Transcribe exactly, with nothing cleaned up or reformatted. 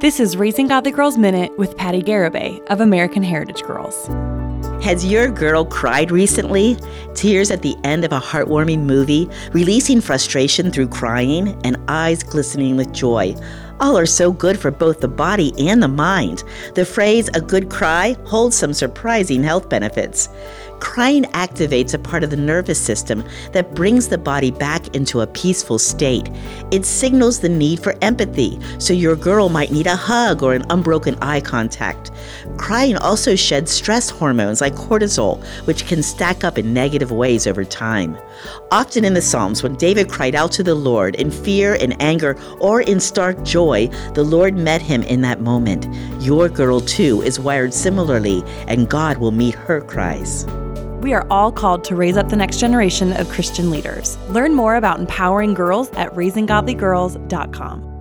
This is Raising Godly Girls Minute with Patty Garibay of American Heritage Girls. Has your girl cried recently? Tears at the end of a heartwarming movie, releasing frustration through crying, and eyes glistening with joy. All are so good for both the body and the mind. The phrase, a good cry, holds some surprising health benefits. Crying activates a part of the nervous system that brings the body back into a peaceful state. It signals the need for empathy, so your girl might need a hug or an unbroken eye contact. Crying also sheds stress hormones like cortisol, which can stack up in negative ways over time. Often in the Psalms, when David cried out to the Lord in fear, in anger, or in stark joy, the Lord met him in that moment. Your girl, too, is wired similarly, and God will meet her cries. We are all called to raise up the next generation of Christian leaders. Learn more about empowering girls at raising godly girls dot com.